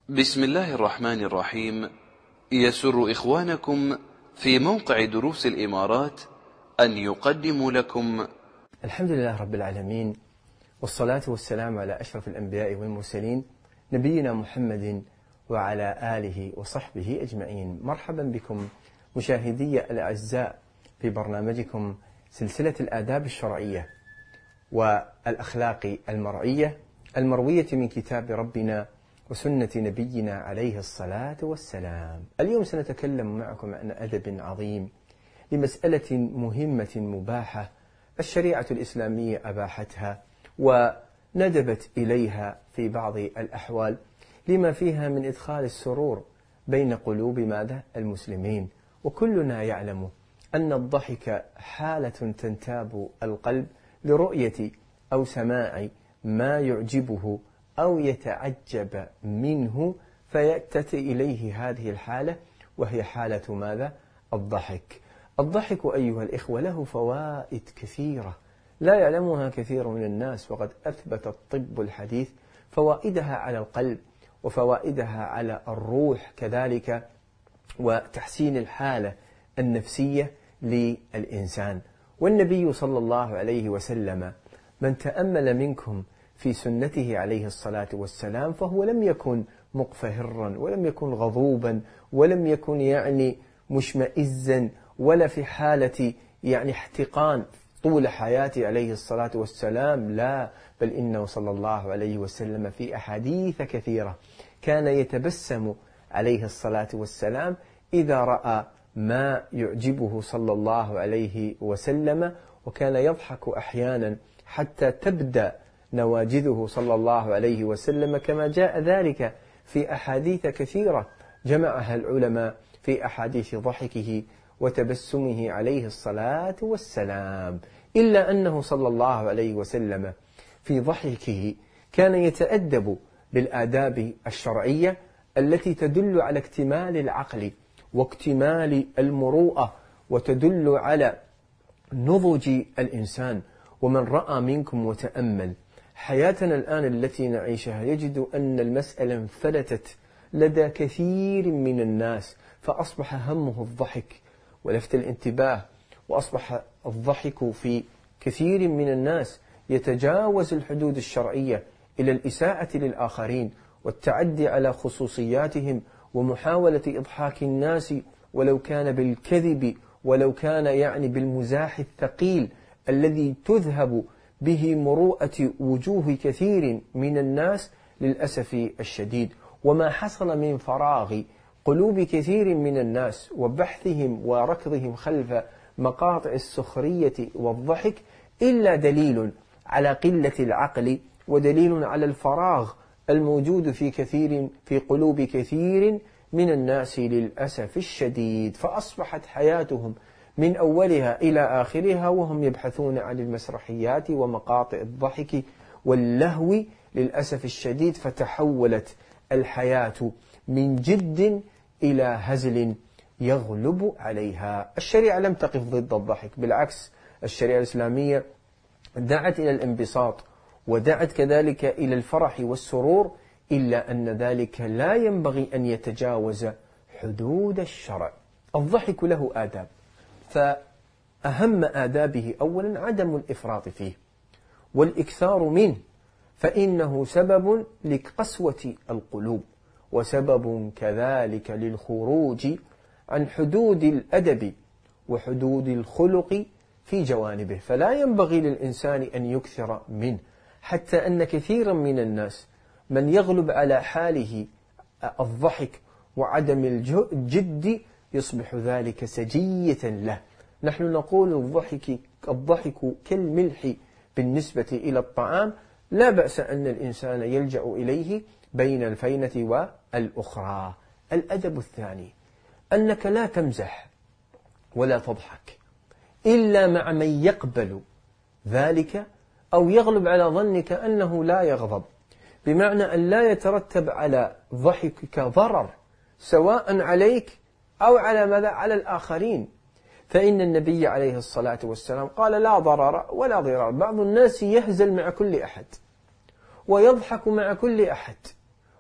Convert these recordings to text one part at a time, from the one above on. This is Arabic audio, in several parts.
بسم الله الرحمن الرحيم. يسر إخوانكم في موقع دروس الإمارات أن يقدموا لكم الحمد لله رب العالمين، والصلاة والسلام على أشرف الأنبياء والمرسلين نبينا محمد وعلى آله وصحبه أجمعين. مرحبا بكم مشاهدي الأعزاء في برنامجكم سلسلة الآداب الشرعية والأخلاق المرعية المروية من كتاب ربنا وسنة نبينا عليه الصلاة والسلام. اليوم سنتكلم معكم عن أدب عظيم لمسألة مهمة مباحة الشريعة الإسلامية أباحتها وندبت إليها في بعض الأحوال لما فيها من إدخال السرور بين قلوب المسلمين. وكلنا يعلم أن الضحك حالة تنتاب القلب لرؤية أو سماع ما يعجبه أو يتعجب منه، فيأتي إليه هذه الحالة وهي حالة الضحك. الضحك أيها الإخوة له فوائد كثيرة لا يعلمها كثير من الناس، وقد أثبت الطب الحديث فوائدها على القلب وفوائدها على الروح كذلك، وتحسين الحالة النفسية للإنسان. والنبي صلى الله عليه وسلم من تأمل منكم في سنته عليه الصلاة والسلام فهو لم يكن مقفهرا ولم يكن غضوبا ولم يكن مشمئزا ولا في حالة احتقان طول حياته عليه الصلاة والسلام، لا، بل إنه صلى الله عليه وسلم في أحاديث كثيرة كان يتبسم عليه الصلاة والسلام إذا رأى ما يعجبه صلى الله عليه وسلم، وكان يضحك أحيانا حتى تبدأ نواجذه صلى الله عليه وسلم، كما جاء ذلك في أحاديث كثيرة جمعها العلماء في أحاديث ضحكه وتبسمه عليه الصلاة والسلام. إلا أنه صلى الله عليه وسلم في ضحكه كان يتأدب بالآداب الشرعية التي تدل على اكتمال العقل واكتمال المروءة وتدل على نضج الإنسان. ومن رأى منكم وتأمل حياتنا الآن التي نعيشها يجد أن المسألة انفلتت لدى كثير من الناس، فأصبح همه الضحك ولفت الانتباه، وأصبح الضحك في كثير من الناس يتجاوز الحدود الشرعية إلى الإساءة للآخرين والتعدي على خصوصياتهم ومحاولة إضحاك الناس ولو كان بالكذب ولو كان بالمزاح الثقيل الذي تذهب به مروءة وجوه كثير من الناس للأسف الشديد. وما حصل من فراغ قلوب كثير من الناس وبحثهم وركضهم خلف مقاطع السخرية والضحك إلا دليل على قلة العقل ودليل على الفراغ الموجود في قلوب كثير من الناس للأسف الشديد، فأصبحت حياتهم من أولها إلى آخرها وهم يبحثون عن المسرحيات ومقاطع الضحك واللهو للأسف الشديد، فتحولت الحياة من جد إلى هزل يغلب عليها. الشريعة لم تقف ضد الضحك، بالعكس الشريعة الإسلامية دعت إلى الانبساط ودعت كذلك إلى الفرح والسرور، إلا أن ذلك لا ينبغي أن يتجاوز حدود الشرع. الضحك له آداب، فأهم آدابه أولا عدم الإفراط فيه والإكثار منه، فإنه سبب لقسوة القلوب وسبب كذلك للخروج عن حدود الأدب وحدود الخلق في جوانبه، فلا ينبغي للإنسان أن يكثر منه، حتى أن كثيرا من الناس من يغلب على حاله الضحك وعدم الجد يصبح ذلك سجية له. نحن نقول الضحك كالملح بالنسبة إلى الطعام، لا بأس أن الإنسان يلجأ إليه بين الفينة والأخرى. الأدب الثاني أنك لا تمزح ولا تضحك إلا مع من يقبل ذلك أو يغلب على ظنك أنه لا يغضب، بمعنى أن لا يترتب على ضحكك ضرر سواء عليك أو على الآخرين. فإن النبي عليه الصلاة والسلام قال: لا ضرر ولا ضرار. بعض الناس يهزل مع كل أحد ويضحك مع كل أحد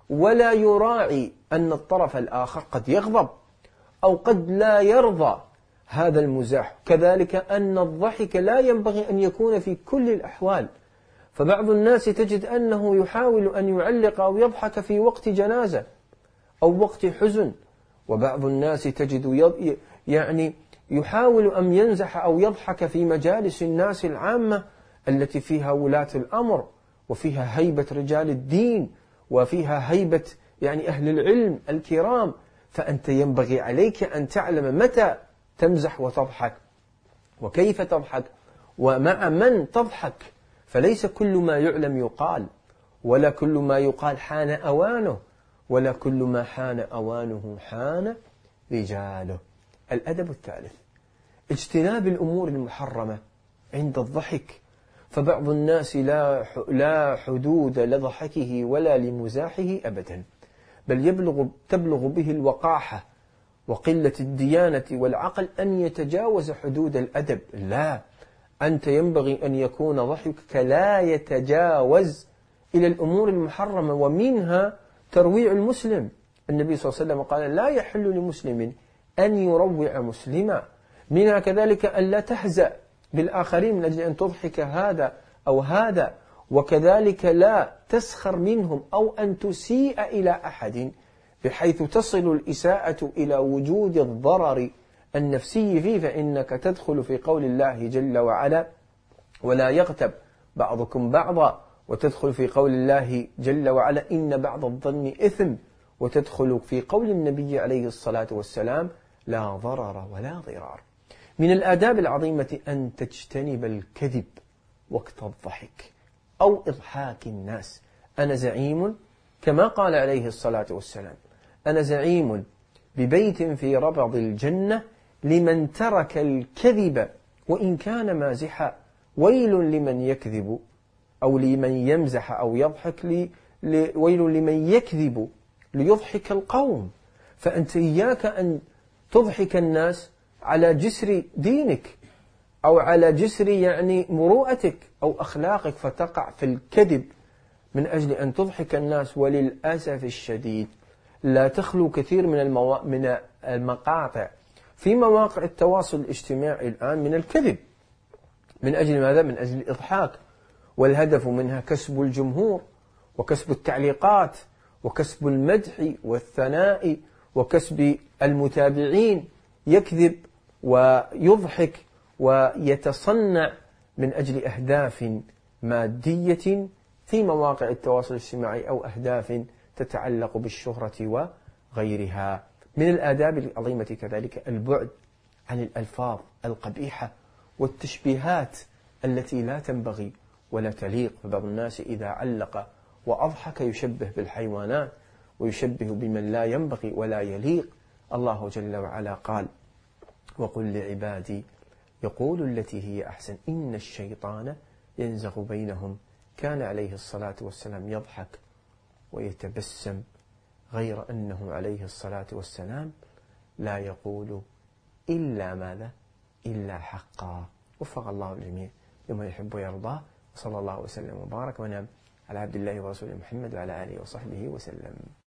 ولا يراعي أن الطرف الآخر قد يغضب أو قد لا يرضى هذا المزاح. كذلك أن الضحك لا ينبغي أن يكون في كل الأحوال، فبعض الناس تجد أنه يحاول أن يعلق أو يضحك في وقت جنازة أو وقت حزن، وبعض الناس تجد يعني يحاول أن ينزح أو يضحك في مجالس الناس العامة التي فيها ولاة الأمر وفيها هيبة رجال الدين وفيها هيبة يعني أهل العلم الكرام. فأنت ينبغي عليك أن تعلم متى تمزح وتضحك وكيف تضحك ومع من تضحك، فليس كل ما يعلم يقال، ولا كل ما يقال حان أوانه، ولا كل ما حان أوانه حان رجاله. الأدب الثالث اجتناب الأمور المحرمة عند الضحك، فبعض الناس لا حدود لضحكه ولا لمزاحه أبدا، بل تبلغ به الوقاحة وقلة الديانة والعقل أن يتجاوز حدود الأدب. لا، أنت ينبغي أن يكون ضحكك لا يتجاوز إلى الأمور المحرمة، ومنها ترويع المسلم. النبي صلى الله عليه وسلم قال: لا يحل لمسلم أن يروع مسلما. منها كذلك أن لا تهزأ بالآخرين من أجل أن تضحك هذا أو هذا، وكذلك لا تسخر منهم أو أن تسيء إلى أحد بحيث تصل الإساءة إلى وجود الضرر النفسي فيه، فإنك تدخل في قول الله جل وعلا: ولا يغتب بعضكم بعضا، وتدخل في قول الله جل وعلا: إن بعض الظن إثم، وتدخل في قول النبي عليه الصلاة والسلام: لا ضرر ولا ضرار. من الآداب العظيمة أن تجتنب الكذب وقت الضحك أو إضحاك الناس. أنا زعيم، كما قال عليه الصلاة والسلام: أنا زعيم ببيت في ربض الجنة لمن ترك الكذب وإن كان مازحا. ويل لمن يكذب أو لمن يمزح أو يضحك ويل لمن يكذب ليضحك القوم. فأنت إياك أن تضحك الناس على جسر دينك أو على جسر يعني مروءتك أو أخلاقك، فتقع في الكذب من أجل أن تضحك الناس. وللأسف الشديد لا تخلو كثير من المقاطع في مواقع التواصل الاجتماعي الآن من الكذب. من أجل ماذا؟ من أجل الإضحاك، والهدف منها كسب الجمهور وكسب التعليقات وكسب المدح والثناء وكسب المتابعين. يكذب ويضحك ويتصنع من أجل أهداف مادية في مواقع التواصل الاجتماعي أو أهداف تتعلق بالشهرة وغيرها. من الآداب العظيمة كذلك البعد عن الألفاظ القبيحة والتشبيهات التي لا تنبغي ولا تليق. فبعض الناس إذا علق وأضحك يشبه بالحيوانات ويشبه بمن لا ينبغي ولا يليق. الله جل وعلا قال: وقل لعبادي يقولوا التي هي أحسن إن الشيطان ينزغ بينهم. كان عليه الصلاة والسلام يضحك ويتبسم، غير أنه عليه الصلاة والسلام لا يقول إلا ماذا؟ إلا حقا. وفق الله الجميع لما يحب ويرضاه، وصلى الله وسلم وبارك ونعم على عبد الله ورسوله محمد وعلى آله وصحبه وسلم.